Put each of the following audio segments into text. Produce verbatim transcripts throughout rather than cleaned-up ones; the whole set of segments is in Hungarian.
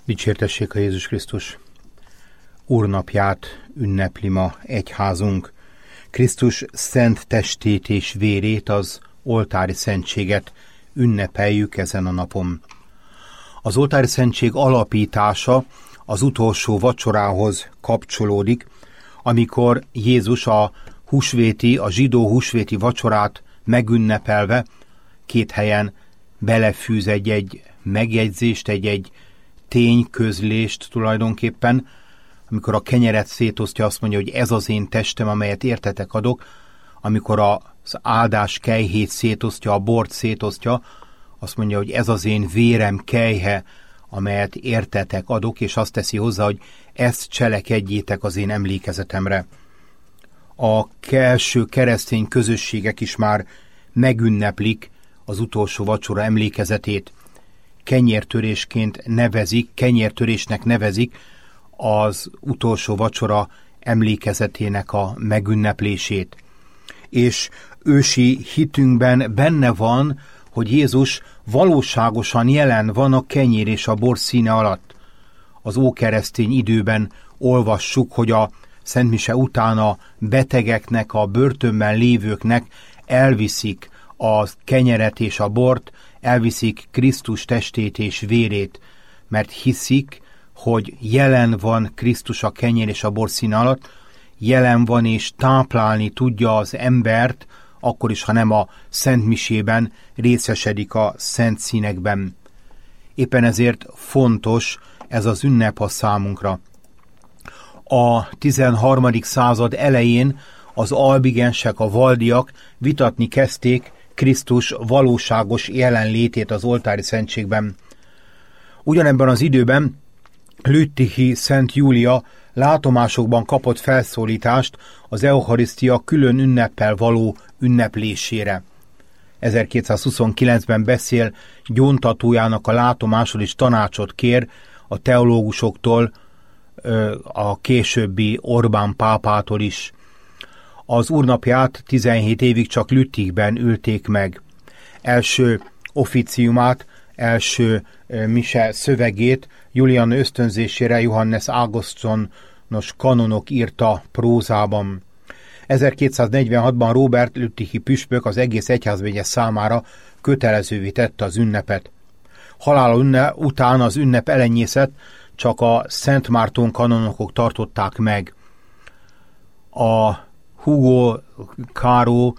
Dicsértessék a Jézus Krisztus! Úrnapját ünnepli ma egyházunk. Krisztus szent testét és vérét, az oltári szentséget ünnepeljük ezen a napon. Az oltári szentség alapítása az utolsó vacsorához kapcsolódik, amikor Jézus a húsvéti, a zsidó húsvéti vacsorát megünnepelve két helyen belefűz egy-egy megjegyzést, egy-egy tényközlést tulajdonképpen, amikor a kenyeret szétosztja, azt mondja, hogy ez az én testem, amelyet értetek adok, amikor az áldás kejhét szétosztja, a bort szétosztja, azt mondja, hogy ez az én vérem kejhe, amelyet értetek adok, és azt teszi hozzá, hogy ezt cselekedjétek az én emlékezetemre. A első keresztény közösségek is már megünneplik az utolsó vacsora emlékezetét. Kenyértörésként nevezik, kenyértörésnek nevezik az utolsó vacsora emlékezetének a megünneplését. És ősi hitünkben benne van, hogy Jézus valóságosan jelen van a kenyér és a bor színe alatt. Az ókeresztény időben olvassuk, hogy a szentmise után a betegeknek, a börtönben lévőknek elviszik a kenyeret és a bort, elviszik Krisztus testét és vérét, mert hiszik, hogy jelen van Krisztus a kenyér és a bor színe alatt, jelen van és táplálni tudja az embert, akkor is, ha nem a szent misében részesedik a szent színekben. Éppen ezért fontos ez az ünnep a számunkra. A tizenharmadik század elején az albigensek, a valdiak vitatni kezdték Krisztus valóságos jelenlétét az oltári szentségben. Ugyanebben az időben Lüttichi Szent Júlia látomásokban kapott felszólítást az eucharisztia külön ünneppel való ünneplésére. ezerkétszázhuszonkilencben beszél gyóntatójának a látomásról, és tanácsot kér a teológusoktól, a későbbi Orbán pápától is. Az úrnapját tizenhét évig csak Lüttichben ülték meg. Első officiumát, első mise szövegét Julian ösztönzésére Johannes Ágosztonos kanonok írta prózában. ezerkétszáznegyvenhatban Róbert lüttichi püspök az egész egyházmegye számára kötelezővé tette az ünnepet. Halála ünnep után az ünnep elenyészet csak a Szent Márton kanonokok tartották meg. A Hugo Caro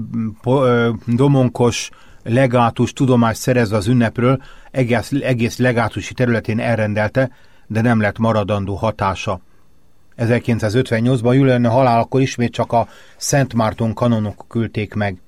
domonkos legátus tudomást szerezve az ünnepről egész, egész legátusi területén elrendelte, de nem lett maradandó hatása. ezerkilencszázötvennyolcban Julian halálakor ismét csak a Szent Márton kanonok küldték meg.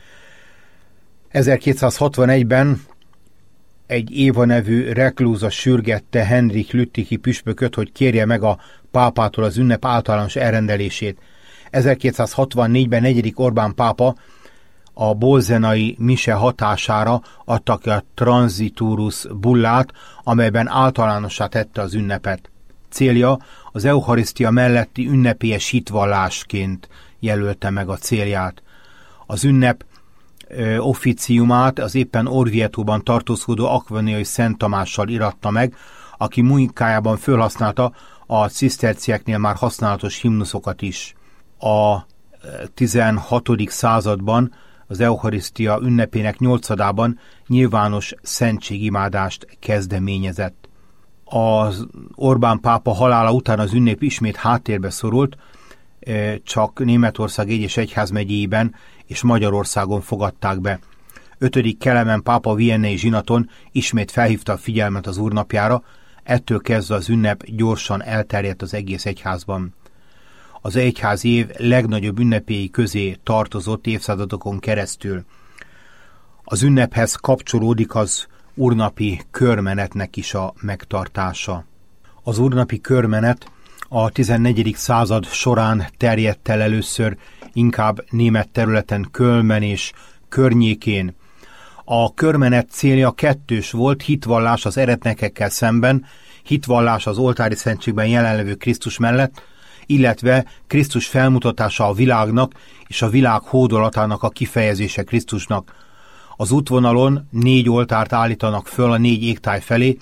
ezerkétszázhatvanegyben egy Éva nevű reklúza sürgette Henrik lüttichi püspököt, hogy kérje meg a pápától az ünnep általános elrendelését. ezerkétszázhatvannégyben negyedik Orbán pápa a bolzenai mise hatására adta ki a Transiturus bullát, amelyben általánossá tette az ünnepet. Célja az eucharisztia melletti ünnepélyes hitvallásként jelölte meg a célját. Az ünnep ö, officiumát az éppen Orvietóban tartózkodó Akviniai Szent Tamással iratta meg, aki munkájában fölhasználta a cisztercieknél már használatos himnuszokat is. A tizenhatodik században az eucharisztia ünnepének nyolcadában nyilvános szentségimádást kezdeményezett. Az Orbán pápa halála után az ünnep ismét háttérbe szorult, csak Németország egyes egyházmegyéiben és Magyarországon fogadták be. ötödik Kelemen pápa viennei zsinaton ismét felhívta a figyelmet az úrnapjára, ettől kezdve az ünnep gyorsan elterjedt az egész egyházban. Az egyházi év legnagyobb ünnepéi közé tartozott évszázadokon keresztül. Az ünnephez kapcsolódik az úrnapi körmenetnek is a megtartása. Az úrnapi körmenet a tizennegyedik század során terjedt el először inkább német területen, Kölnben és környékén. A körmenet célja kettős volt, hitvallás az eretnekekkel szemben, hitvallás az oltári szentségben jelenlevő Krisztus mellett, illetve Krisztus felmutatása a világnak és a világ hódolatának a kifejezése Krisztusnak. Az útvonalon négy oltárt állítanak föl a négy égtáj felé,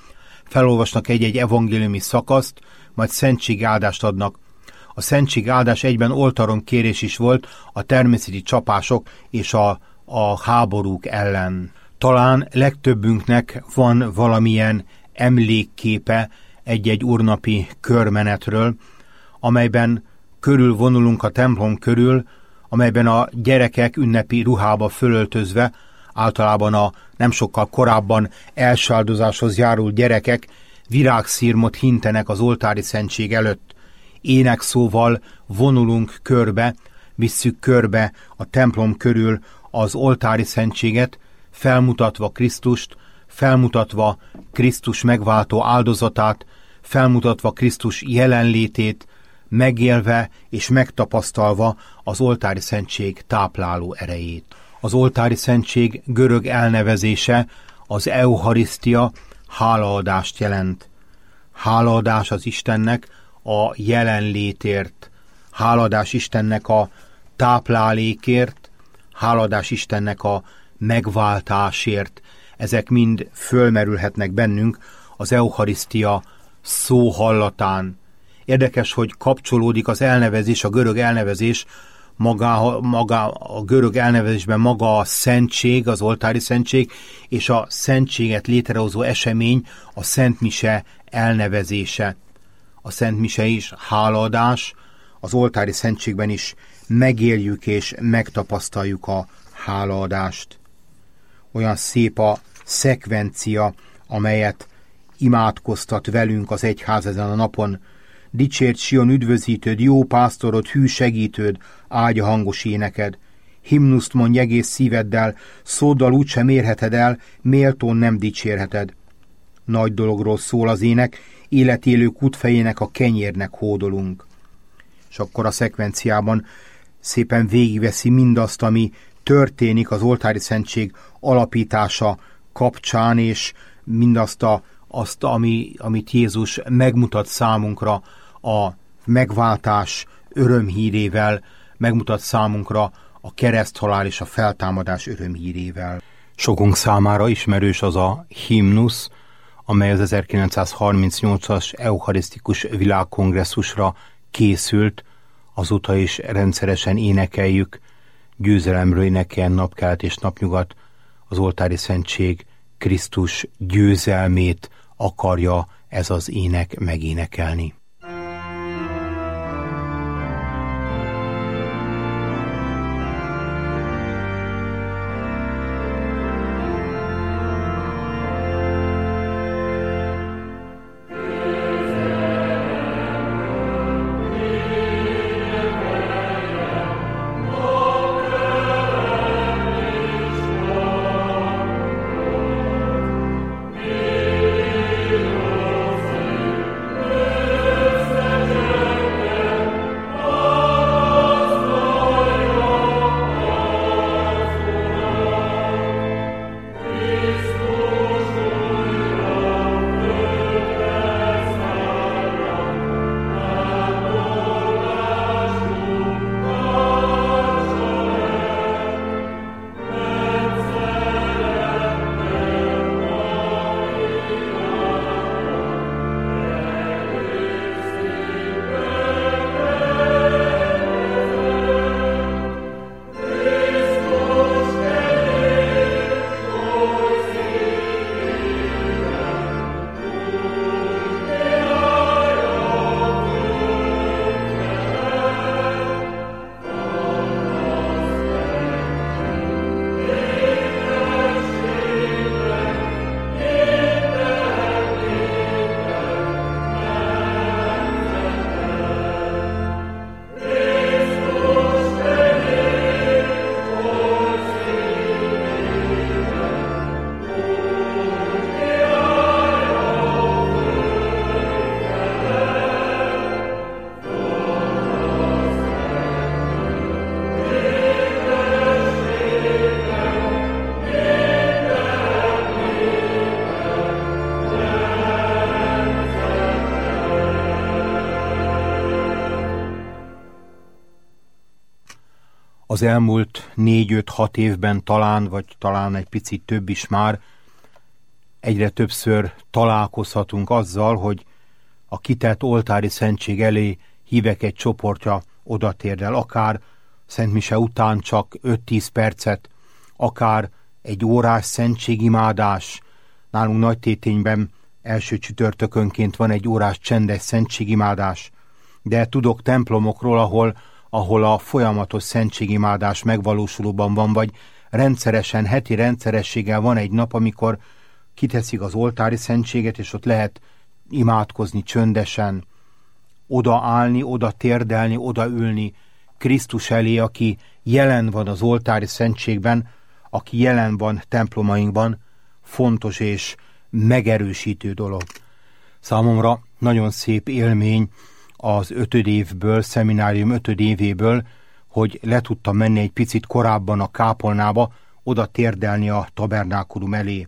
felolvasnak egy-egy evangéliumi szakaszt, majd szentségáldást adnak. A szentségáldás egyben oltaron kérés is volt a természeti csapások és a, a háborúk ellen. Talán legtöbbünknek van valamilyen emlékképe egy-egy úrnapi körmenetről, amelyben körülvonulunk a templom körül, amelyben a gyerekek ünnepi ruhába fölöltözve, általában a nem sokkal korábban első áldozáshoz járult gyerekek virágszirmot hintenek az oltári szentség előtt. Énekszóval vonulunk körbe, visszük körbe a templom körül az oltári szentséget, felmutatva Krisztust, felmutatva Krisztus megváltó áldozatát, felmutatva Krisztus jelenlétét, megélve és megtapasztalva az oltári szentség tápláló erejét. Az oltári szentség görög elnevezése, az eucharisztia, hálaadást jelent. Hálaadás az Istennek a jelenlétért, hálaadás Istennek a táplálékért, hálaadás Istennek a megváltásért. Ezek mind fölmerülhetnek bennünk az eucharisztia szó hallatán. Érdekes, hogy kapcsolódik az elnevezés, a görög elnevezés, maga, maga, a görög elnevezésben maga a szentség, az oltári szentség, és a szentséget létrehozó esemény, a szentmise elnevezése. A szentmise is hálaadás, az oltári szentségben is megéljük és megtapasztaljuk a hálaadást. Olyan szép a szekvencia, amelyet imádkoztat velünk az egyház ezen a napon. Dicsért Sion üdvözítőd, jó pásztorod, hű segítőd, áldja hangos éneked. Himnuszt mondj egész szíveddel, szóddal úgysem érheted el, méltón nem dicsérheted. Nagy dologról szól az ének, életélő kútfejének a kenyérnek hódolunk. És akkor a szekvenciában szépen végigveszi mindazt, ami történik az oltári szentség alapítása kapcsán, és mindazt, a, azt, ami, amit Jézus megmutat számunkra a megváltás örömhírével, megmutat számunkra a kereszthalál és a feltámadás örömhírével. Sokunk számára ismerős az a himnusz, amely az ezerkilencszázharmincnyolcas eucharisztikus világkongresszusra készült, azóta is rendszeresen énekeljük, győzelemről énekeljen napkelt és napnyugat, az oltári szentség Krisztus győzelmét akarja ez az ének megénekelni. Az elmúlt négy-öt-hat évben talán, vagy talán egy picit több is már, egyre többször találkozhatunk azzal, hogy a kitett oltári szentség elé hívek egy csoportja odatérdel, akár szentmise után csak öt-tíz percet, akár egy órás szentségimádás. Nálunk Nagytétényben első csütörtökönként van egy órás csendes szentségimádás, de tudok templomokról, ahol, ahol a folyamatos szentségimádás megvalósulóban van, vagy rendszeresen, heti rendszerességgel van egy nap, amikor kiteszik az oltári szentséget, és ott lehet imádkozni csöndesen, odaállni, oda térdelni, odaülni Krisztus elé, aki jelen van az oltári szentségben, aki jelen van templomainkban, fontos és megerősítő dolog. Számomra nagyon szép élmény az ötödévből, szeminárium ötödévéből, hogy le tudtam menni egy picit korábban a kápolnába, oda térdelni a tabernákulum elé,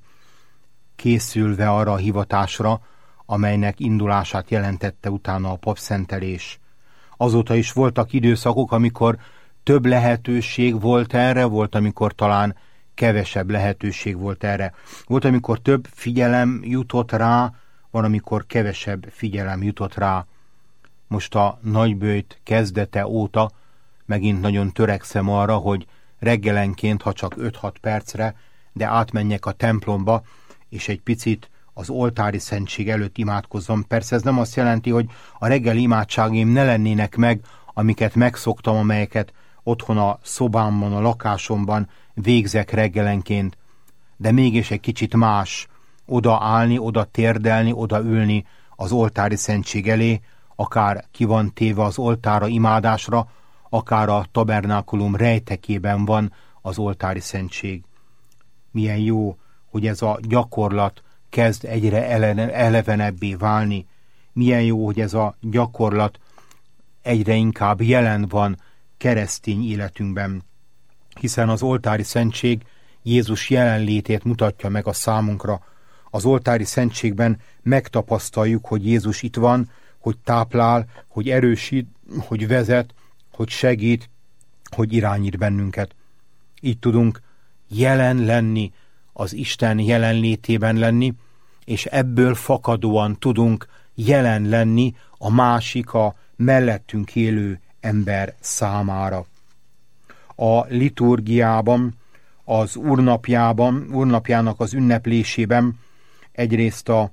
készülve arra a hivatásra, amelynek indulását jelentette utána a papszentelés. Azóta is voltak időszakok, amikor több lehetőség volt erre, volt, amikor talán kevesebb lehetőség volt erre. Volt, amikor több figyelem jutott rá, van, amikor kevesebb figyelem jutott rá. Most a nagyböjt kezdete óta megint nagyon törekszem arra, hogy reggelenként, ha csak öt-hat percre, de átmenjek a templomba, és egy picit az oltári szentség előtt imádkozzam. Persze ez nem azt jelenti, hogy a reggeli imádságaim ne lennének meg, amiket megszoktam, amelyeket otthon a szobámban, a lakásomban végzek reggelenként, de mégis egy kicsit más oda állni, oda térdelni, oda ülni az oltári szentség elé, akár ki van téve az oltára imádásra, akár a tabernákulum rejtekében van az oltári szentség. Milyen jó, hogy ez a gyakorlat kezd egyre elevenebbé válni. Milyen jó, hogy ez a gyakorlat egyre inkább jelen van keresztény életünkben, hiszen az oltári szentség Jézus jelenlétét mutatja meg a számunkra. Az oltári szentségben megtapasztaljuk, hogy Jézus itt van, hogy táplál, hogy erősít, hogy vezet, hogy segít, hogy irányít bennünket. Így tudunk jelen lenni, az Isten jelenlétében lenni, és ebből fakadóan tudunk jelen lenni a másik, a mellettünk élő ember számára. A liturgiában, az úrnapjában, úrnapjának az ünneplésében egyrészt a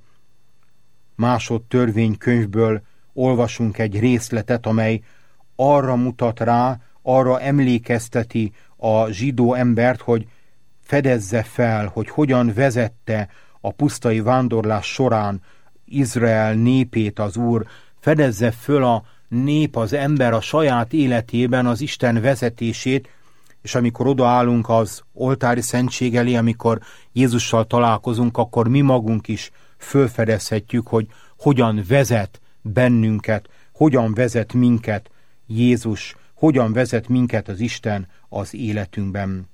másodtörvénykönyvből olvasunk egy részletet, amely arra mutat rá, arra emlékezteti a zsidó embert, hogy fedezze fel, hogy hogyan vezette a pusztai vándorlás során Izrael népét az Úr, fedezze föl a nép, az ember a saját életében az Isten vezetését, és amikor odaállunk az oltári szentség elé, amikor Jézussal találkozunk, akkor mi magunk is fölfedezhetjük, hogy hogyan vezet bennünket, hogyan vezet minket Jézus, hogyan vezet minket az Isten az életünkben.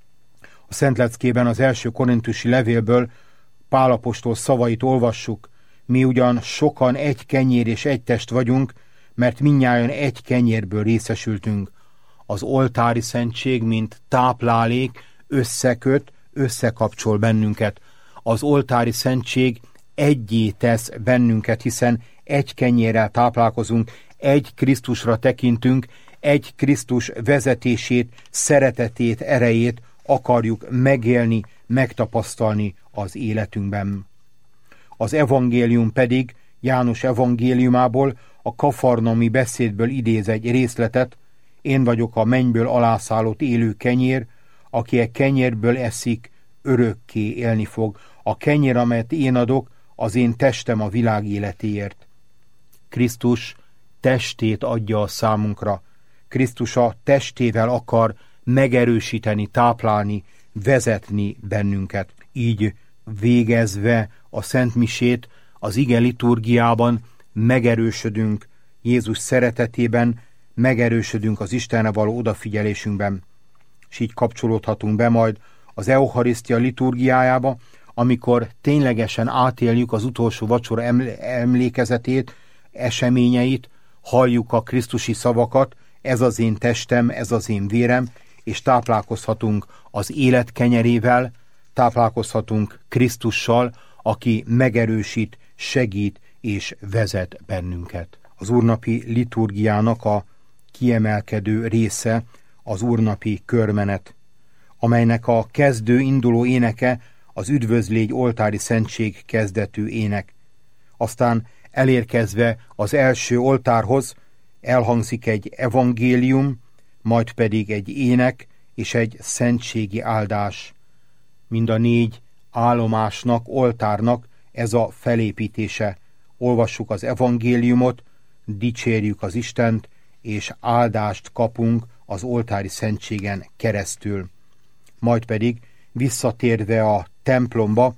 A Szentleckében az első korintusi levélből Pál apostol szavait olvassuk: mi ugyan sokan egy kenyér és egy test vagyunk, mert mindnyájan egy kenyérből részesültünk. Az oltári szentség, mint táplálék, összeköt, összekapcsol bennünket. Az oltári szentség egyé tesz bennünket, hiszen egy kenyérrel táplálkozunk, egy Krisztusra tekintünk, egy Krisztus vezetését, szeretetét, erejét akarjuk megélni, megtapasztalni az életünkben. Az evangélium pedig János evangéliumából, a kafarnaumi beszédből idéz egy részletet: én vagyok a mennyből alászállott élő kenyér, aki e kenyérből eszik, örökké élni fog. A kenyér, amelyet én adok, az én testem a világ életéért. Krisztus testét adja a számunkra. Krisztus a testével akar megerősíteni, táplálni, vezetni bennünket. Így végezve a szentmisét, az ige liturgiában megerősödünk Jézus szeretetében, megerősödünk az Istenre való odafigyelésünkben, és így kapcsolódhatunk be majd az eucharisztia liturgiájába, amikor ténylegesen átéljük az utolsó vacsora emlékezetét, eseményeit, halljuk a krisztusi szavakat: ez az én testem, ez az én vérem, és táplálkozhatunk az élet kenyerével, táplálkozhatunk Krisztussal, aki megerősít, segít és vezet bennünket. Az úrnapi liturgiának a kiemelkedő része az úrnapi körmenet, amelynek a kezdő induló éneke az Üdvözlégy oltári szentség kezdetű ének. Aztán elérkezve az első oltárhoz elhangzik egy evangélium, majd pedig egy ének és egy szentségi áldás. Mind a négy állomásnak, oltárnak ez a felépítése. Olvassuk az evangéliumot, dicsérjük az Istent, és áldást kapunk az oltári szentségen keresztül. Majd pedig visszatérve a templomba,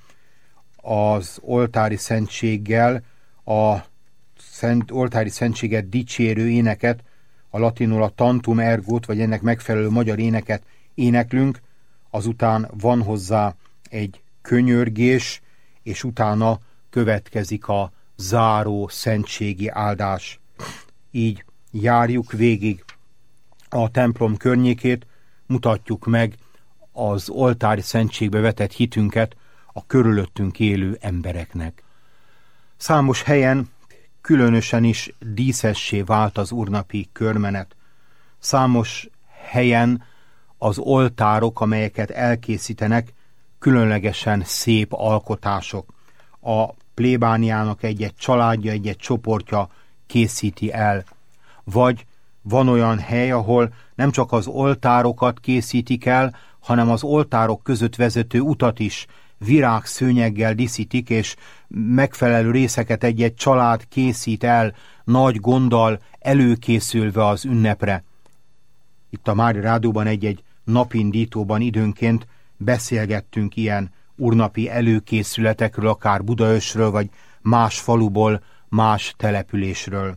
az oltári szentséggel a szent, oltári szentséget dicsérő éneket, a latinul a tantum ergot, vagy ennek megfelelő magyar éneket éneklünk, azután van hozzá egy könyörgés, és utána következik a záró szentségi áldás. Így járjuk végig a templom környékét, mutatjuk meg az oltári szentségbe vetett hitünket a körülöttünk élő embereknek. Számos helyen különösen is díszessé vált az úrnapi körmenet. Számos helyen az oltárok, amelyeket elkészítenek, különlegesen szép alkotások. A plébániának egy-egy családja, egy-egy csoportja készíti el. Vagy van olyan hely, ahol nem csak az oltárokat készítik el, hanem az oltárok között vezető utat is virágszőnyeggel díszítik, és megfelelő részeket egy-egy család készít el, nagy gonddal előkészülve az ünnepre. Itt a Mária Rádióban egy-egy napindítóban időnként beszélgettünk ilyen úrnapi előkészületekről, akár Budaörsről, vagy más faluból, más településről.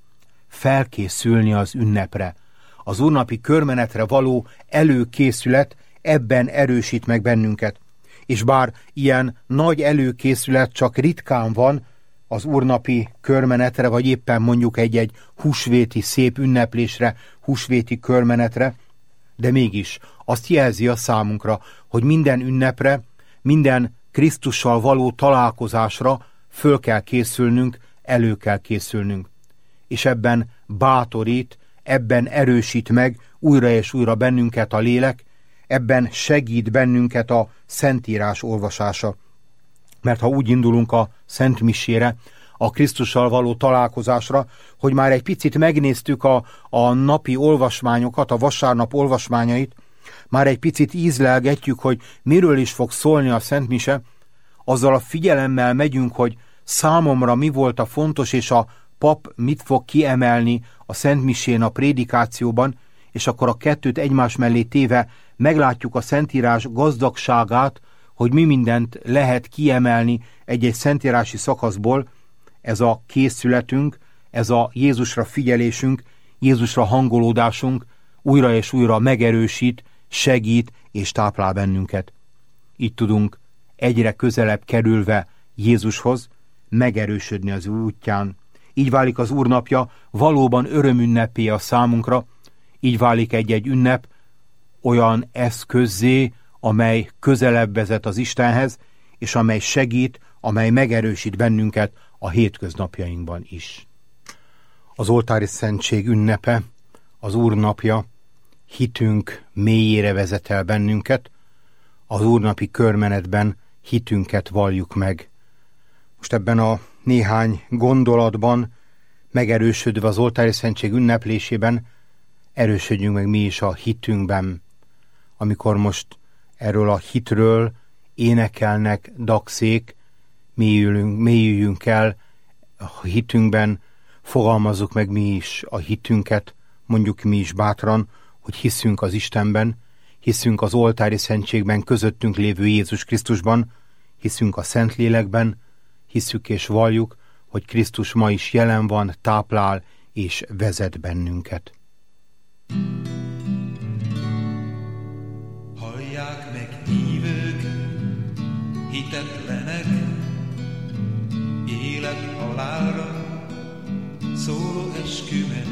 Felkészülni az ünnepre. Az úrnapi körmenetre való előkészület ebben erősít meg bennünket. És bár ilyen nagy előkészület csak ritkán van az úrnapi körmenetre, vagy éppen mondjuk egy-egy húsvéti szép ünneplésre, húsvéti körmenetre, de mégis azt jelzi a számunkra, hogy minden ünnepre, minden Krisztussal való találkozásra föl kell készülnünk, elő kell készülnünk. És ebben bátorít, ebben erősít meg újra és újra bennünket a lélek, ebben segít bennünket a Szentírás olvasása. Mert ha úgy indulunk a Szent Misére, a Krisztussal való találkozásra, hogy már egy picit megnéztük a, a napi olvasmányokat, a vasárnap olvasmányait, már egy picit ízlelgetjük, hogy miről is fog szólni a Szent Mise, azzal a figyelemmel megyünk, hogy számomra mi volt a fontos, és a pap mit fog kiemelni a Szent Misén, a prédikációban, és akkor a kettőt egymás mellé téve meglátjuk a Szentírás gazdagságát, hogy mi mindent lehet kiemelni egy-egy szentírási szakaszból. Ez a készületünk, ez a Jézusra figyelésünk, Jézusra hangolódásunk újra és újra megerősít, segít és táplál bennünket. Így tudunk egyre közelebb kerülve Jézushoz megerősödni az útján. Így válik az Úrnapja valóban örömünnepé a számunkra, így válik egy-egy ünnep olyan eszközzé, amely közelebb vezet az Istenhez, és amely segít, amely megerősít bennünket a hétköznapjainkban is. Az oltári szentség ünnepe, az Úrnapja hitünk mélyére vezet el bennünket, az úrnapi körmenetben hitünket valljuk meg. Most ebben a néhány gondolatban, megerősödve az oltári szentség ünneplésében, erősödjünk meg mi is a hitünkben. Amikor most erről a hitről énekelnek dagszék, mélyülünk, mélyüljünk el a hitünkben, fogalmazzuk meg mi is a hitünket, mondjuk mi is bátran, hogy hiszünk az Istenben, hiszünk az oltári szentségben közöttünk lévő Jézus Krisztusban, hiszünk a Szentlélekben, hiszük és valljuk, hogy Krisztus ma is jelen van, táplál és vezet bennünket. Hallják meg hívők, hitetlenek, élet-halálra szóló eskümet.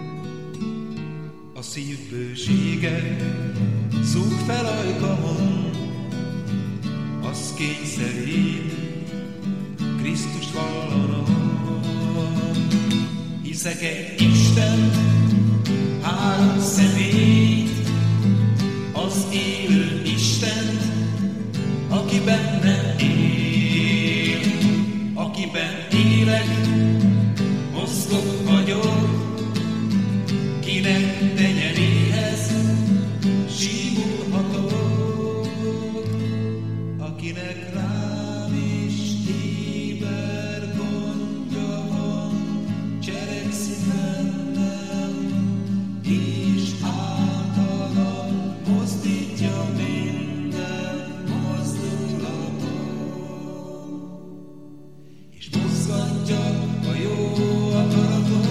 A szív bősége zúg fel ajkamon, az kényszerít vallanom. Hiszek egy Isten, három személyt, az élő Istent, aki bennem él, akiben élek, mozgok vagyok, kinek tenyeréhez simulhatok, akinek rám is éber gondja van, cselekszik bennem, és általam mozdítja minden mozdulatom, és mozgatja a jó akaratom.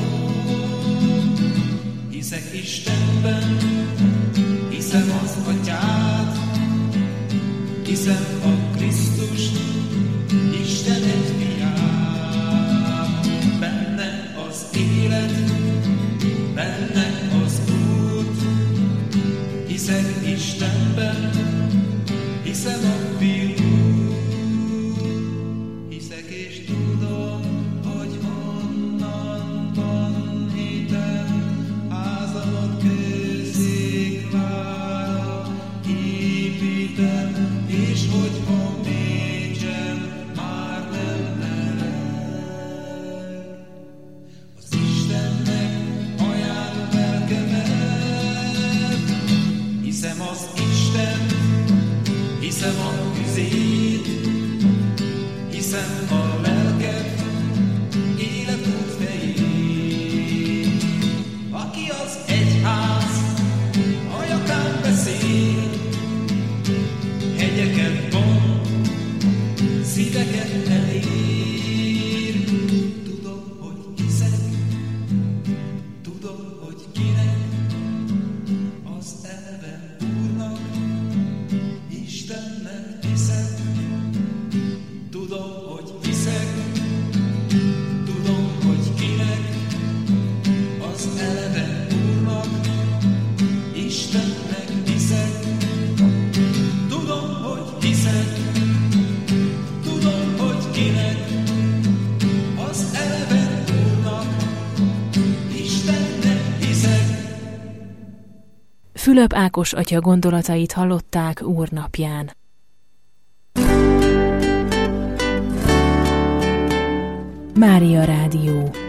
Hiszek Istenben, hiszem az Atyát, hiszem a Krisztust, Isten egy fiát. Benne az élet, benne az út, hiszek Istenben, hiszem a Fiút. Hiszek és tudom, hogy honnan van hitem, házamat kősziklára építem, és hogyha mégsem már nem meleg, az Istennek ajánlom lelkemet. Hiszem az Isten, hiszem a tüzét, hiszem a lelket, életút fejét. Aki az egyház ajakán beszél, hegyeket von, szíveket elér. Tudom, hogy hiszek, tudom, hogy kinek, az eleven Úrnak, Istennek hiszek. Tudom, hogy hiszek, tudom, hogy kinek, az eleven Úrnak, Istennek hiszek. Tudom, hogy hiszek, tudom, hogy kinek, az eleven Úrnak, Istennek hiszek. Fülöp Ákos atya gondolatait hallották úrnapján. Mária Rádió.